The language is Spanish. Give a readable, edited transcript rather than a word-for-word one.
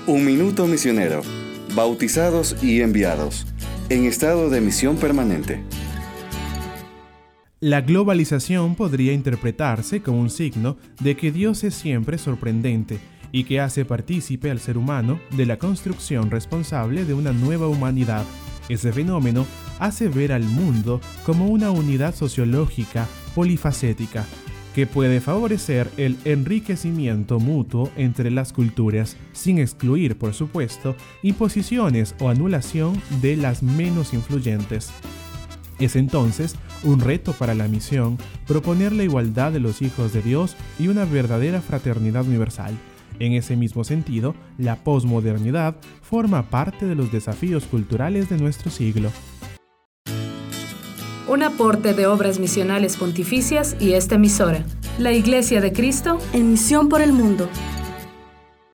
Un minuto misionero. Bautizados y enviados. En estado de misión permanente. La globalización podría interpretarse como un signo de que Dios es siempre sorprendente y que hace partícipe al ser humano de la construcción responsable de una nueva humanidad. Ese fenómeno hace ver al mundo como una unidad sociológica polifacética que puede favorecer el enriquecimiento mutuo entre las culturas, sin excluir, por supuesto, imposiciones o anulación de las menos influyentes. Es entonces un reto para la misión proponer la igualdad de los hijos de Dios y una verdadera fraternidad universal. En ese mismo sentido, la posmodernidad forma parte de los desafíos culturales de nuestro siglo. Un aporte de Obras Misionales Pontificias y esta emisora, la Iglesia de Cristo, en misión por el mundo.